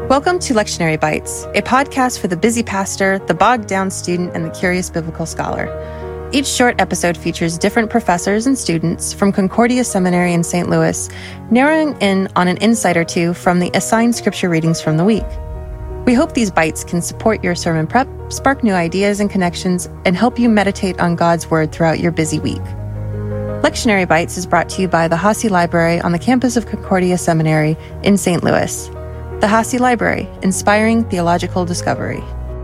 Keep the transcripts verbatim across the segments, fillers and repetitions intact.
Welcome to Lectionary Bites, a podcast for the busy pastor, the bogged-down student, and the curious biblical scholar. Each short episode features different professors and students from Concordia Seminary in Saint Louis, narrowing in on an insight or two from the assigned scripture readings from the week. We hope these bites can support your sermon prep, spark new ideas and connections, and help you meditate on God's Word throughout your busy week. Lectionary Bites is brought to you by the Hasse Library on the campus of Concordia Seminary in Saint Louis. The Hasse Library, inspiring theological discovery.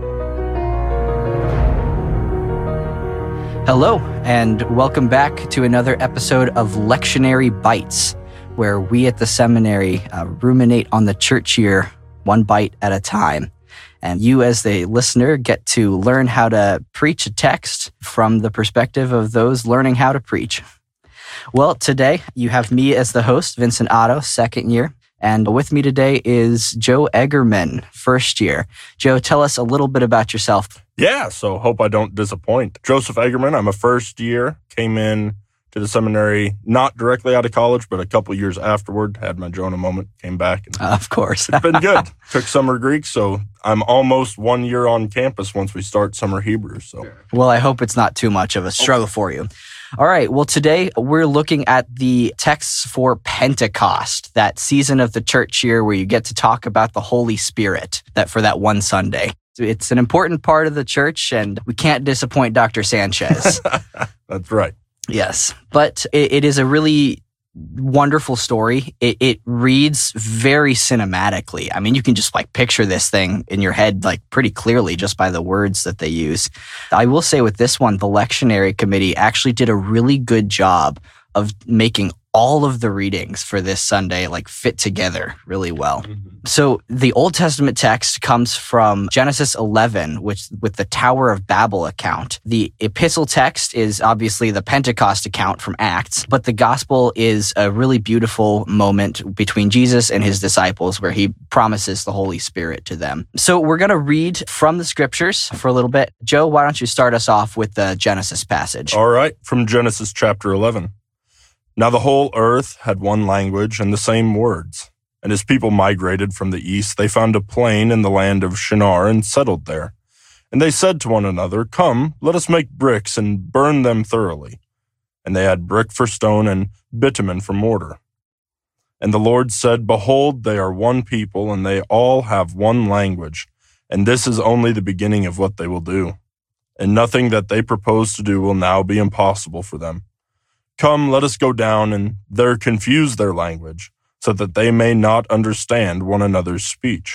Hello, and welcome back to another episode of Lectionary Bites, where we at the seminary uh, ruminate on the church year one bite at a time. And you as the listener get to learn how to preach a text from the perspective of those learning how to preach. Well, today you have me as the host, Vincent Otto, second year. And with me today is Joe Eggerman, first year. Joe, tell us a little bit about yourself. Yeah, so hope I don't disappoint. Joseph Eggerman, I'm a first year, came in to the seminary, not directly out of college, but a couple years afterward, had my Jonah moment, came back. And uh, of course. It's been good. Took summer Greek, so I'm almost one year on campus once we start summer Hebrew. So, well, I hope it's not too much of a struggle for you. All right. Well, today we're looking at the texts for Pentecost, that season of the church year where you get to talk about the Holy Spirit that for that one Sunday. It's an important part of the church, and we can't disappoint Doctor Sanchez. That's right. Yes. But it, it is a really wonderful story. It, it reads very cinematically. I mean, you can just like picture this thing in your head like pretty clearly just by the words that they use. I will say with this one, the lectionary committee actually did a really good job of making all of the readings for this Sunday like fit together really well. Mm-hmm. So the Old Testament text comes from Genesis eleven, which with the Tower of Babel account. The epistle text is obviously the Pentecost account from Acts, but the gospel is a really beautiful moment between Jesus and his disciples where he promises the Holy Spirit to them. So we're going to read from the scriptures for a little bit. Joe, why don't you start us off with the Genesis passage? All right, from Genesis chapter eleven. Now the whole earth had one language and the same words. And as people migrated from the east, they found a plain in the land of Shinar and settled there. And they said to one another, "Come, let us make bricks and burn them thoroughly." And they had brick for stone and bitumen for mortar. And the Lord said, "Behold, they are one people, and they all have one language. And this is only the beginning of what they will do. And nothing that they propose to do will now be impossible for them. Come, let us go down and there confuse their language, so that they may not understand one another's speech."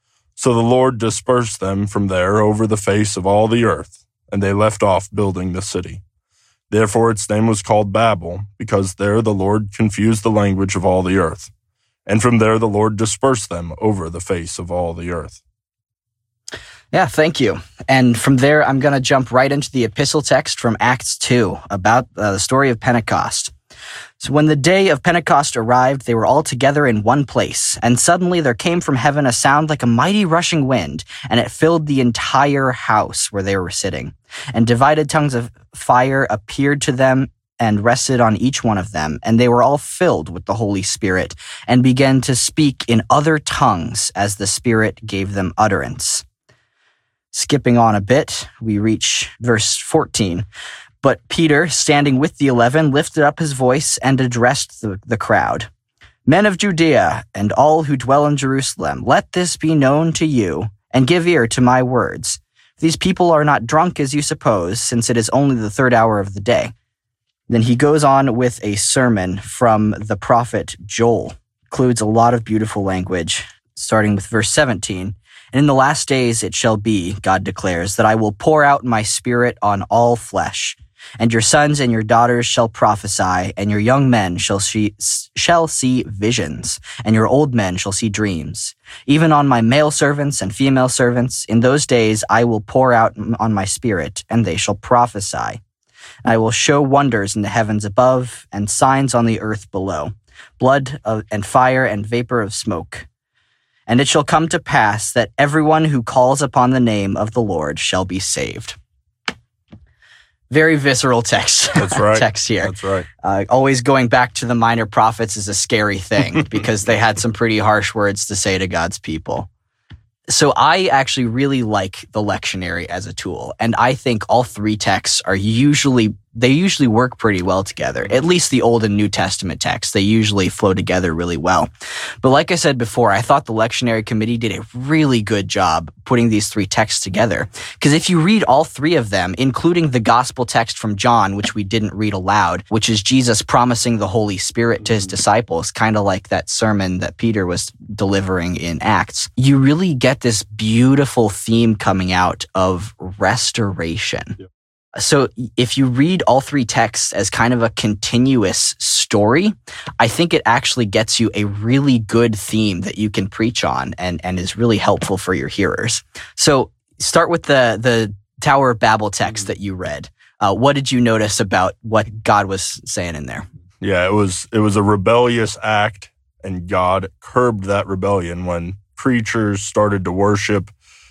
So the Lord dispersed them from there over the face of all the earth, and they left off building the city. Therefore its name was called Babel, because there the Lord confused the language of all the earth. And from there the Lord dispersed them over the face of all the earth. Yeah, thank you. And from there, I'm going to jump right into the epistle text from Acts two about uh, the story of Pentecost. So when the day of Pentecost arrived, they were all together in one place, and suddenly there came from heaven a sound like a mighty rushing wind, and it filled the entire house where they were sitting. And divided tongues of fire appeared to them and rested on each one of them, and they were all filled with the Holy Spirit, and began to speak in other tongues as the Spirit gave them utterance. Skipping on a bit, we reach verse fourteen. But Peter, standing with the eleven, lifted up his voice and addressed the, the crowd. "Men of Judea and all who dwell in Jerusalem, let this be known to you, and give ear to my words. These people are not drunk as you suppose, since it is only the third hour of the day." Then he goes on with a sermon from the prophet Joel. Includes a lot of beautiful language, starting with verse seventeen. "And in the last days it shall be, God declares, that I will pour out my spirit on all flesh. And your sons and your daughters shall prophesy, and your young men shall see, shall see visions, and your old men shall see dreams. Even on my male servants and female servants, in those days I will pour out on my spirit, and they shall prophesy. I will show wonders in the heavens above, and signs on the earth below, blood of, and fire and vapor of smoke. And it shall come to pass that everyone who calls upon the name of the Lord shall be saved." Very visceral text. That's right. text here. That's right. Uh, always going back to the minor prophets is a scary thing because they had some pretty harsh words to say to God's people. So I actually really like the lectionary as a tool, and I think all three texts are usually, they usually work pretty well together. At least the Old and New Testament texts, they usually flow together really well. But like I said before, I thought the lectionary committee did a really good job putting these three texts together. Because if you read all three of them, including the gospel text from John, which we didn't read aloud, which is Jesus promising the Holy Spirit to his disciples, kind of like that sermon that Peter was delivering in Acts, you really get this beautiful theme coming out of restoration. Yeah. So if you read all three texts as kind of a continuous story, I think it actually gets you a really good theme that you can preach on and, and is really helpful for your hearers. So start with the, the Tower of Babel text that you read. Uh, what did you notice about what God was saying in there? Yeah, it was it was a rebellious act, and God curbed that rebellion when creatures started to worship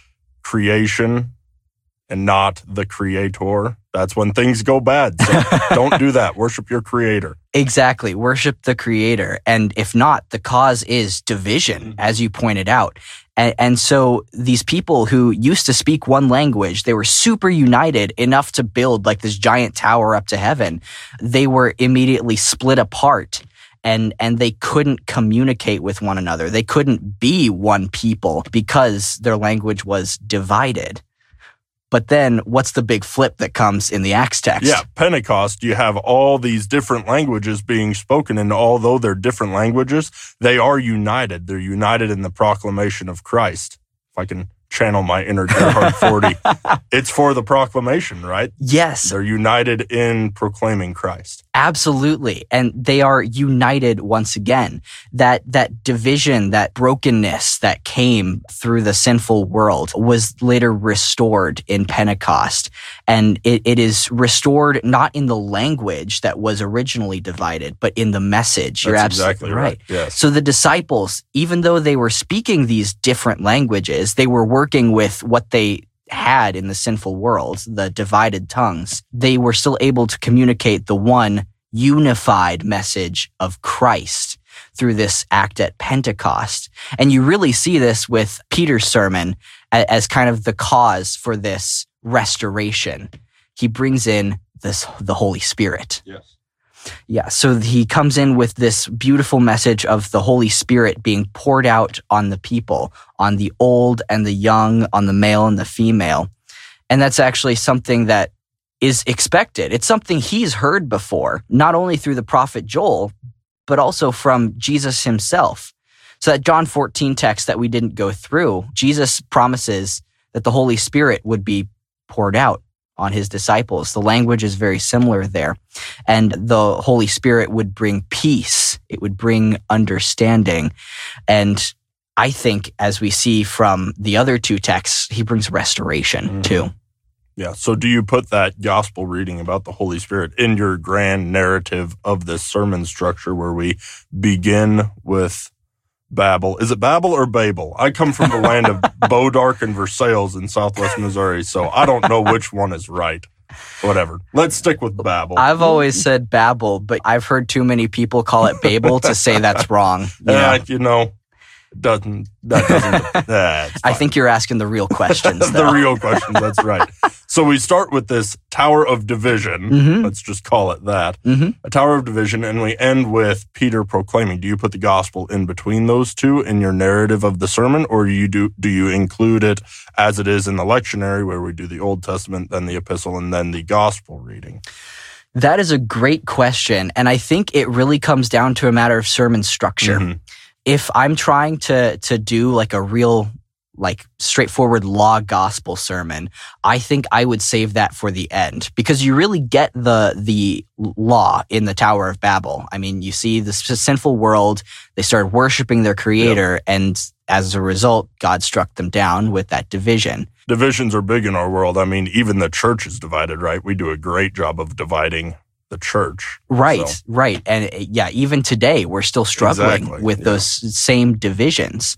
creation and not the creator. That's when things go bad. So don't do that. Worship your creator. Exactly. Worship the creator. And if not, the cause is division, as you pointed out. And, and so these people who used to speak one language, they were super united enough to build like this giant tower up to heaven. They were immediately split apart. And and they couldn't communicate with one another. They couldn't be one people because their language was divided. But then what's the big flip that comes in the Acts text? Yeah, Pentecost, you have all these different languages being spoken, and although they're different languages, they are united. They're united in the proclamation of Christ. If I can channel my inner Gerhard forty, it's for the proclamation, right? Yes. They're united in proclaiming Christ. Absolutely. And they are united once again. That that division, that brokenness that came through the sinful world was later restored in Pentecost. And it, it is restored not in the language that was originally divided, but in the message. You're That's absolutely exactly right. right. Yes. So the disciples, even though they were speaking these different languages, they were working with what they had in the sinful world, the divided tongues. They were still able to communicate the one unified message of Christ through this act at Pentecost. And you really see this with Peter's sermon as kind of the cause for this restoration. He brings in this the Holy Spirit. Yes. Yeah, so he comes in with this beautiful message of the Holy Spirit being poured out on the people, on the old and the young, on the male and the female. And that's actually something that is expected. It's something he's heard before, not only through the prophet Joel, but also from Jesus himself. So that John fourteen text that we didn't go through, Jesus promises that the Holy Spirit would be poured out on his disciples. The language is very similar there. And the Holy Spirit would bring peace. It would bring understanding. And I think, as we see from the other two texts, he brings restoration mm-hmm. too. Yeah. So do you put that gospel reading about the Holy Spirit in your grand narrative of this sermon structure where we begin with Babel? Is it Babel or Babel? I come from the land of Bodark and Versailles in southwest Missouri, so I don't know which one is right. Whatever. Let's stick with Babel. I've always said Babel, but I've heard too many people call it Babel to say that's wrong. You uh, know? you know, it doesn't, that doesn't, nah, it's fine. I think you're asking the real questions, the real questions, that's right. So we start with this Tower of Division. Mm-hmm. Let's just call it that. Mm-hmm. A Tower of Division, and we end with Peter proclaiming. Do you put the gospel in between those two in your narrative of the sermon, or do you do, do you include it as it is in the lectionary where we do the Old Testament, then the epistle, and then the gospel reading? That is a great question, and I think it really comes down to a matter of sermon structure. Mm-hmm. If I'm trying to to do like a real like straightforward law gospel sermon, I think I would save that for the end, because you really get the the law in the Tower of Babel. I mean, you see this sinful world, they started worshiping their creator, yep. and as a result, God struck them down with that division. Divisions are big in our world. I mean, even the church is divided, right? We do a great job of dividing the church. Right, so. right. And yeah, even today, we're still struggling exactly. with yeah. those same divisions.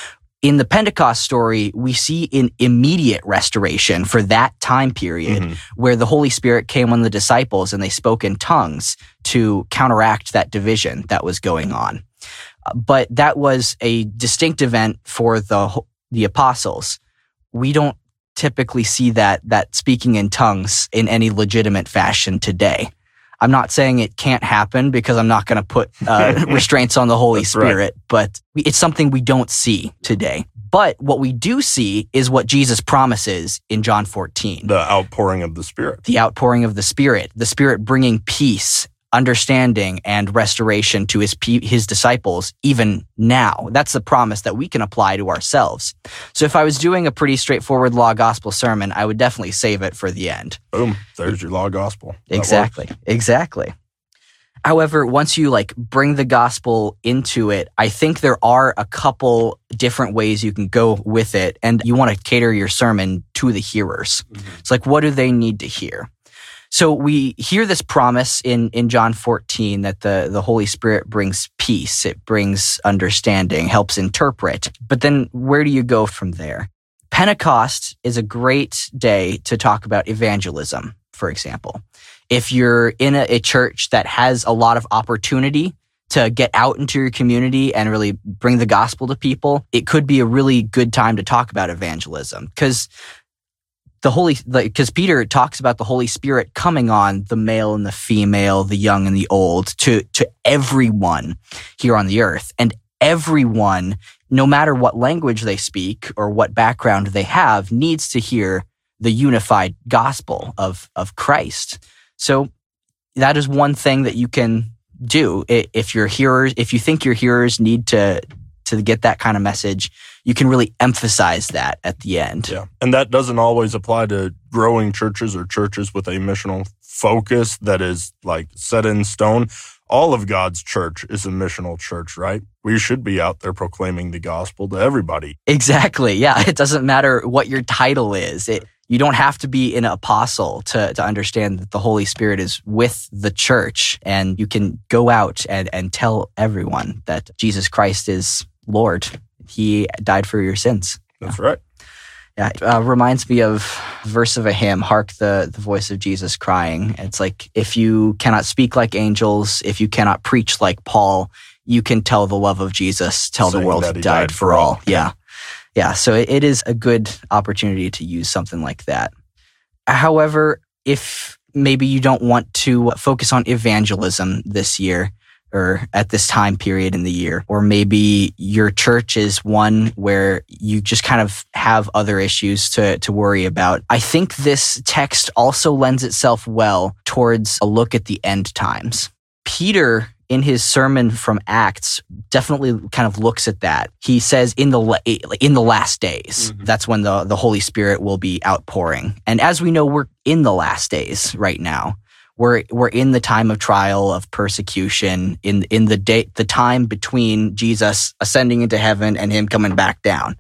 In the Pentecost story, we see an immediate restoration for that time period mm-hmm. where the Holy Spirit came on the disciples and they spoke in tongues to counteract that division that was going on. But that was a distinct event for the the apostles. We don't typically see that that speaking in tongues in any legitimate fashion today. I'm not saying it can't happen because I'm not going to put uh, restraints on the Holy That's Spirit, right. but it's something we don't see today. But what we do see is what Jesus promises in John fourteen. The outpouring of the Spirit. The outpouring of the Spirit, the Spirit bringing peace, understanding, and restoration to his his disciples even now. That's the promise that we can apply to ourselves. So if I was doing a pretty straightforward law gospel sermon, I would definitely save it for the end. Boom. There's your law gospel. That Exactly. works. Exactly. However, once you like bring the gospel into it, I think there are a couple different ways you can go with it, and you want to cater your sermon to the hearers. Mm-hmm. It's like, what do they need to hear? So we hear this promise in, in John fourteen that the, the Holy Spirit brings peace, it brings understanding, helps interpret. But then where do you go from there? Pentecost is a great day to talk about evangelism, for example. If you're in a, a church that has a lot of opportunity to get out into your community and really bring the gospel to people, it could be a really good time to talk about evangelism, because the Holy, because Peter talks about the Holy Spirit coming on the male and the female, the young and the old, to to everyone here on the earth. And everyone, no matter what language they speak or what background they have, needs to hear the unified gospel of of Christ. So that is one thing that you can do. If your hearers, if you think your hearers need to to get that kind of message, you can really emphasize that at the end. Yeah. And that doesn't always apply to growing churches or churches with a missional focus that is like set in stone. All of God's church is a missional church, right? We should be out there proclaiming the gospel to everybody. Exactly. Yeah. It doesn't matter what your title is. It, you don't have to be an apostle to, to understand that the Holy Spirit is with the church, and you can go out and, and tell everyone that Jesus Christ is Lord. He died for your sins. That's right. Yeah, it uh, reminds me of a verse of a hymn, Hark the, the voice of Jesus crying. It's like, if you cannot speak like angels, if you cannot preach like Paul, you can tell the love of Jesus, tell Saying the world he that he died, died for for all. all. Yeah. Yeah, so it, it is a good opportunity to use something like that. However, if maybe you don't want to focus on evangelism this year, or at this time period in the year, or maybe your church is one where you just kind of have other issues to, to worry about, I think this text also lends itself well towards a look at the end times. Peter, in his sermon from Acts, definitely kind of looks at that. He says in the in the last days, mm-hmm. that's when the, the Holy Spirit will be outpouring. And as we know, we're in the last days right now. We're we're in the time of trial, of persecution, in in the day, the time between Jesus ascending into heaven and him coming back down.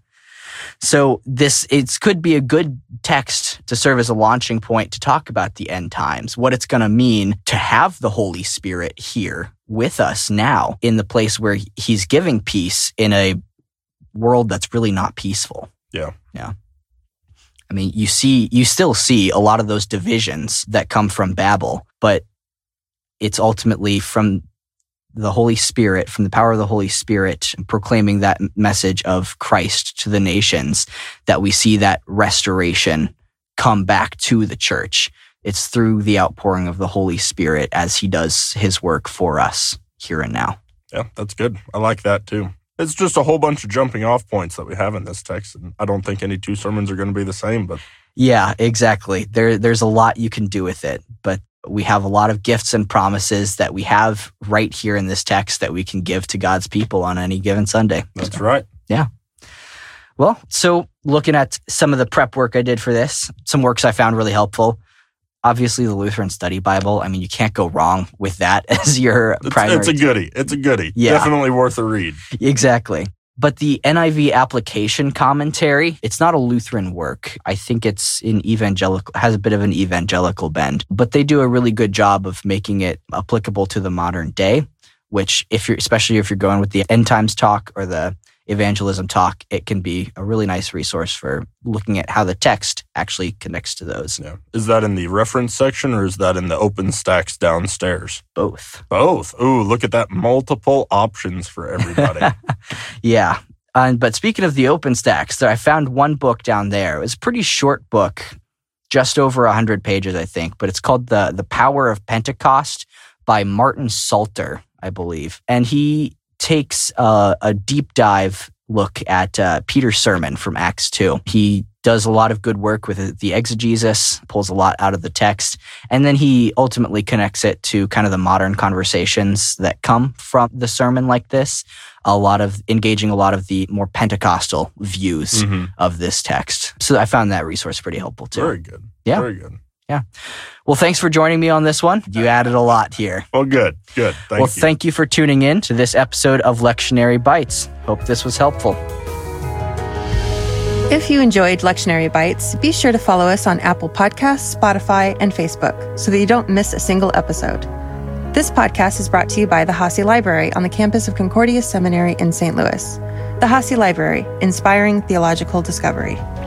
So this it could be a good text to serve as a launching point to talk about the end times, what it's going to mean to have the Holy Spirit here with us now in the place where he's giving peace in a world that's really not peaceful. Yeah. Yeah. I mean, you see, you still see a lot of those divisions that come from Babel, but it's ultimately from the Holy Spirit, from the power of the Holy Spirit, proclaiming that message of Christ to the nations, that we see that restoration come back to the church. It's through the outpouring of the Holy Spirit as he does his work for us here and now. Yeah, that's good. I like that too. It's just a whole bunch of jumping off points that we have in this text, and I don't think any two sermons are going to be the same, but... Yeah, exactly. There, there's a lot you can do with it, but we have a lot of gifts and promises that we have right here in this text that we can give to God's people on any given Sunday. That's so, right. Yeah. Well, so looking at some of the prep work I did for this, some works I found really helpful. Obviously, the Lutheran Study Bible. I mean, you can't go wrong with that as your it's, primary. It's a goodie. It's a goodie. Yeah. Definitely worth a read. Exactly. But the N I V application commentary, it's not a Lutheran work. I think it's in evangelical, has a bit of an evangelical bend, but they do a really good job of making it applicable to the modern day, which if you're, especially if you're going with the end times talk or the evangelism talk, it can be a really nice resource for looking at how the text actually connects to those. Yeah. Is that in the reference section or is that in the open stacks downstairs? Both. Both. Ooh, look at that. Multiple options for everybody. Yeah. Uh, but speaking of the OpenStax, I found one book down there. It was a pretty short book, just over one hundred pages, I think. But it's called The, the Power of Pentecost by Martin Salter, I believe. And he takes uh, a deep dive look at uh, Peter's sermon from Acts two. He does a lot of good work with the exegesis, pulls a lot out of the text, and then he ultimately connects it to kind of the modern conversations that come from the sermon like this, a lot of engaging a lot of the more Pentecostal views mm-hmm. of this text. So I found that resource pretty helpful too. Very good. Yeah. Very good. Yeah. Well, thanks for joining me on this one. You added a lot here. Well, good. Good. Thank well, you. thank you for tuning in to this episode of Lectionary Bites. Hope this was helpful. If you enjoyed Lectionary Bites, be sure to follow us on Apple Podcasts, Spotify, and Facebook so that you don't miss a single episode. This podcast is brought to you by the Hasse Library on the campus of Concordia Seminary in Saint Louis. The Hasse Library, inspiring theological discovery.